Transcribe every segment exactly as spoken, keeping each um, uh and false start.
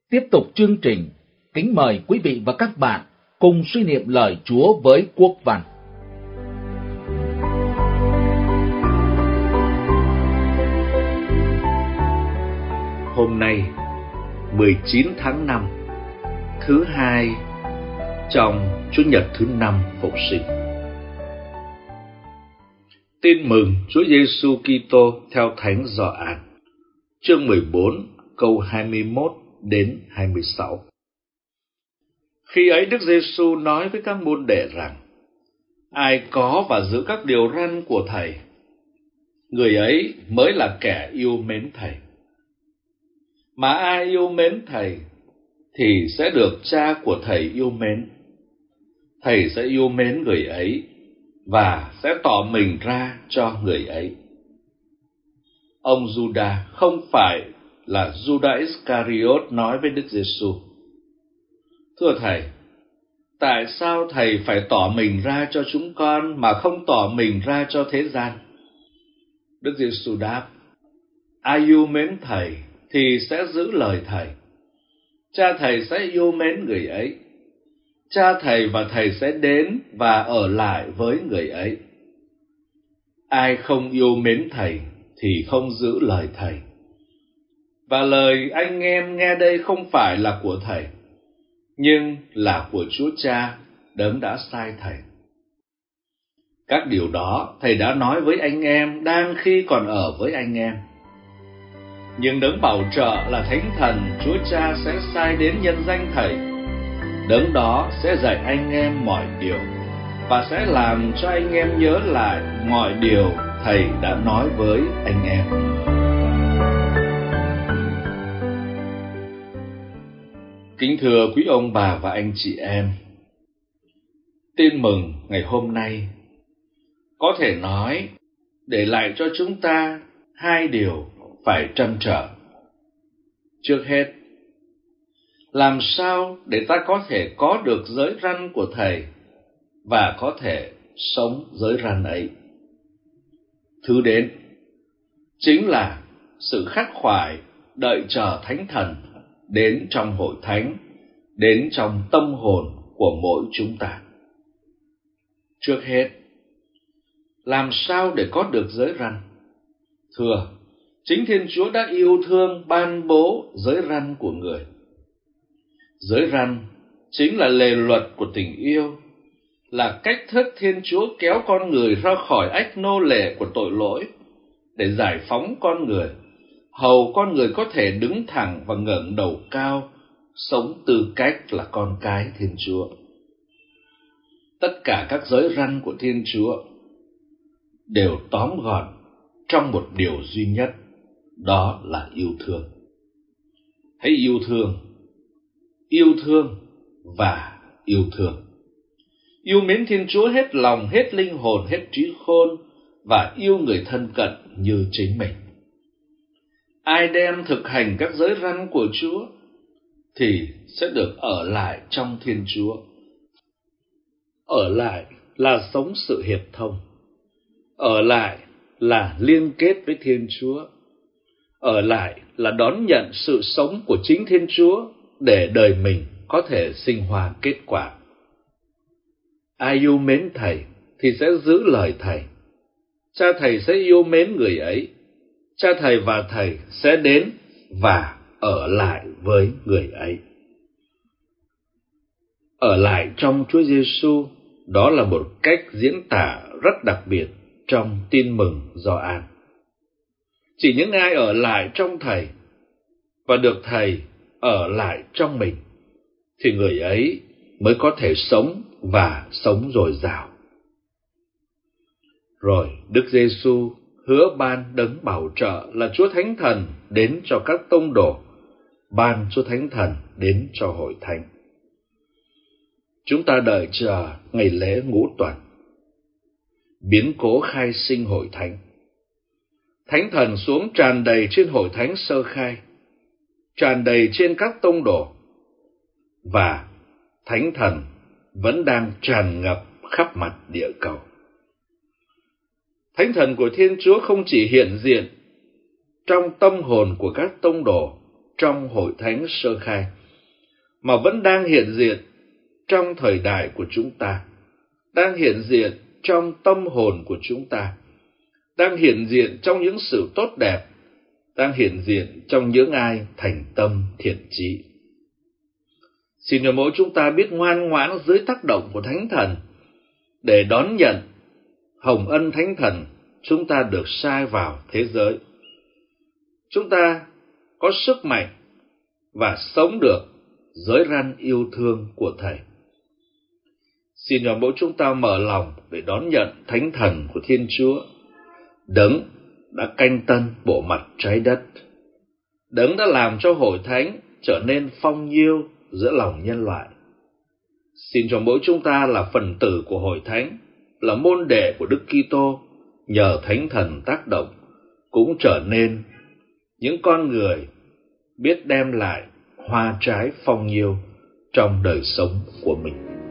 Tiếp tục chương trình, kính mời quý vị và các bạn cùng suy niệm lời Chúa với Quốc Văn. Hôm nay, mười chín tháng năm, thứ hai trong Chủ nhật thứ năm Phục sinh. Tin mừng Chúa Giêsu Kitô theo Thánh Gioan, chương mười bốn, câu hai mươi mốt đến hai mươi sáu. Khi ấy Đức Giêsu nói với các môn đệ rằng: ai có và giữ các điều răn của Thầy, người ấy mới là kẻ yêu mến Thầy. Mà ai yêu mến Thầy thì sẽ được Cha của Thầy yêu mến. Thầy sẽ yêu mến người ấy và sẽ tỏ mình ra cho người ấy. Ông Juda không phải là Juda Iscariot nói với Đức Giêsu: thưa Thầy, tại sao Thầy phải tỏ mình ra cho chúng con mà không tỏ mình ra cho thế gian? Đức Giêsu đáp: ai yêu mến Thầy thì sẽ giữ lời Thầy. Cha Thầy sẽ yêu mến người ấy. Cha Thầy và Thầy sẽ đến và ở lại với người ấy. Ai không yêu mến Thầy thì không giữ lời Thầy. Và lời anh em nghe đây không phải là của Thầy, nhưng là của Chúa Cha đấng đã sai Thầy. Các điều đó Thầy đã nói với anh em đang khi còn ở với anh em. Nhưng đấng bảo trợ là Thánh Thần Chúa Cha sẽ sai đến nhân danh Thầy. Đấng đó sẽ dạy anh em mọi điều và sẽ làm cho anh em nhớ lại mọi điều Thầy đã nói với anh em. Kính thưa quý ông bà và anh chị em, tin mừng ngày hôm nay có thể nói để lại cho chúng ta hai điều phải trăn trở. Trước hết, làm sao để ta có thể có được giới răn của Thầy và có thể sống giới răn ấy? Thứ đến chính là sự khắc khoải đợi chờ Thánh Thần đến trong hội thánh, đến trong tâm hồn của mỗi chúng ta. Trước hết, làm sao để có được giới răn? Thưa, chính Thiên Chúa đã yêu thương ban bố giới răn của người. Giới răn chính là lề luật của tình yêu, là cách thức Thiên Chúa kéo con người ra khỏi ách nô lệ của tội lỗi để giải phóng con người, hầu con người có thể đứng thẳng và ngẩng đầu cao, sống tư cách là con cái Thiên Chúa. Tất cả các giới răn của Thiên Chúa đều tóm gọn trong một điều duy nhất, đó là yêu thương. Hãy yêu thương, yêu thương và yêu thương. Yêu mến Thiên Chúa hết lòng, hết linh hồn, hết trí khôn và yêu người thân cận như chính mình. Ai đem thực hành các giới răn của Chúa thì sẽ được ở lại trong Thiên Chúa. Ở lại là sống sự hiệp thông. Ở lại là liên kết với Thiên Chúa. Ở lại là đón nhận sự sống của chính Thiên Chúa để đời mình có thể sinh hoa kết quả. Ai yêu mến Thầy thì sẽ giữ lời Thầy. Cha Thầy sẽ yêu mến người ấy. Cha Thầy và Thầy sẽ đến và ở lại với người ấy. Ở lại trong Chúa Giêsu, đó là một cách diễn tả rất đặc biệt trong tin mừng Gioan. Chỉ những ai ở lại trong Thầy và được Thầy ở lại trong mình thì người ấy mới có thể sống và sống dồi dào. Rồi Đức Giêsu hứa ban đấng bảo trợ là Chúa Thánh Thần đến cho các tông đồ, ban Chúa Thánh Thần đến cho hội thánh. Chúng ta đợi chờ ngày lễ Ngũ Tuần, biến cố khai sinh hội thánh. Thánh Thần xuống tràn đầy trên hội thánh sơ khai, tràn đầy trên các tông đồ, và Thánh Thần vẫn đang tràn ngập khắp mặt địa cầu. Thánh Thần của Thiên Chúa không chỉ hiện diện trong tâm hồn của các tông đồ, trong hội thánh sơ khai, mà vẫn đang hiện diện trong thời đại của chúng ta, đang hiện diện trong tâm hồn của chúng ta, đang hiện diện trong những sự tốt đẹp, đang hiện diện trong những ai thành tâm thiện chí. Xin cho mỗi chúng ta biết ngoan ngoãn dưới tác động của Thánh Thần để đón nhận hồng ân Thánh Thần chúng ta được sai vào thế giới. Chúng ta có sức mạnh và sống được giới răn yêu thương của Thầy. Xin cho mỗi chúng ta mở lòng để đón nhận Thánh Thần của Thiên Chúa, Đấng đã canh tân bộ mặt trái đất, Đấng đã làm cho hội thánh trở nên phong nhiêu giữa lòng nhân loại. Xin cho mỗi chúng ta là phần tử của hội thánh, là môn đệ của Đức Kitô, nhờ Thánh Thần tác động, cũng trở nên những con người biết đem lại hoa trái phong nhiêu trong đời sống của mình.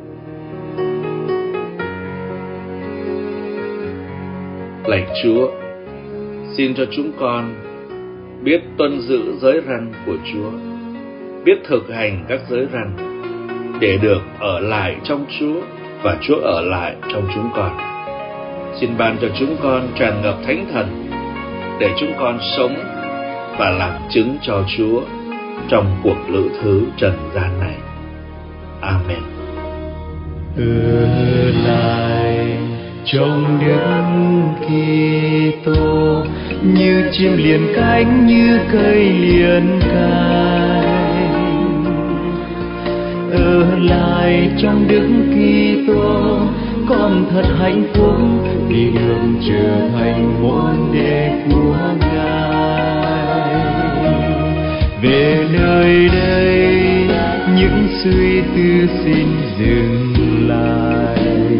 Lạy Chúa, xin cho chúng con biết tuân giữ giới răn của Chúa, biết thực hành các giới răn để được ở lại trong Chúa và Chúa ở lại trong chúng con. Xin ban cho chúng con tràn ngập Thánh Thần để chúng con sống và làm chứng cho Chúa trong cuộc lữ thứ trần gian này. Amen. Ở lại trong Đức Kitô, như chim liền cánh, như cây liền cánh. Ở lại trong Đức Kitô, con thật hạnh phúc vì được trở thành môn đệ của Ngài. Về nơi đây những suy tư xin dừng lại,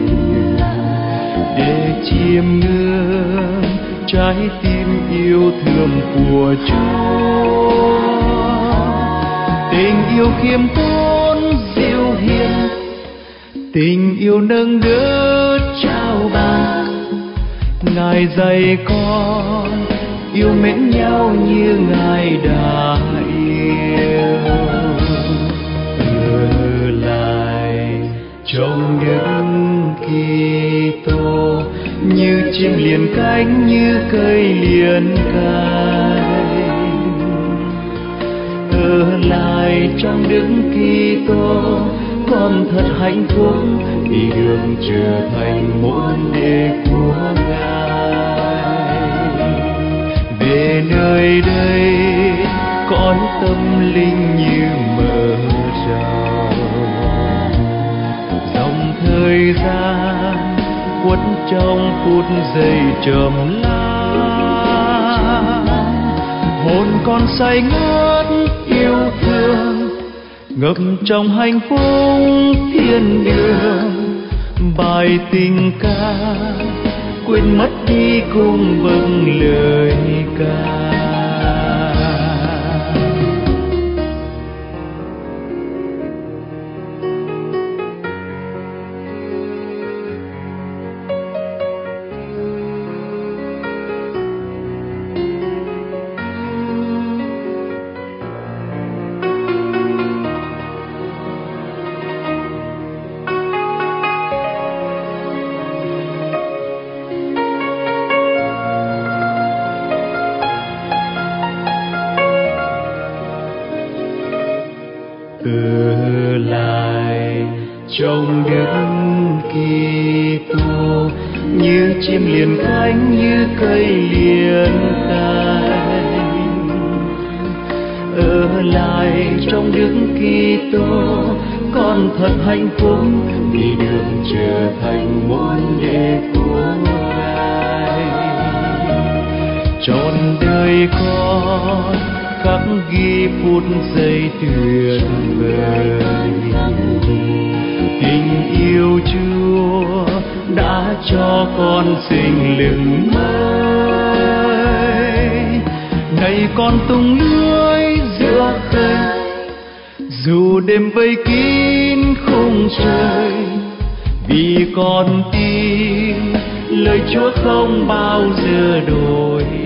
để chiêm ngưỡng trái tim yêu thương của Chúa. Tình yêu khiêm tốn dịu hiền, tình yêu nâng đỡ trao ban. Ngài dạy con yêu mến nhau như Ngài đã yêu. Ở lại trong Đức Kitô, như chim liền cánh, như cây liền cánh. Ở lại trong Đức Kitô, con thật hạnh phúc vì được trở thành môn đệ của Ngài. Về nơi đây con tâm linh như mở rộng, dòng thời gian quất trong phút giây trầm lắng. Hồn con say ngất yêu thương, ngập trong hạnh phúc thiên đường. Bài tình ca quên mất đi cùng vâng lời ca. Ở lại trong Đức Kitô, như chim liền cánh, như cây liền cánh. Ở lại trong Đức Kitô, con thật hạnh phúc vì được trở thành môn đệ của Ngài. Trọn đời con khắc ghi phút giây tuyệt vời, tình yêu Chúa đã cho con sinh lực mới. Này con tung lưới giữa khơi, dù đêm vây kín khung trời, vì con tin lời Chúa không bao giờ đổi.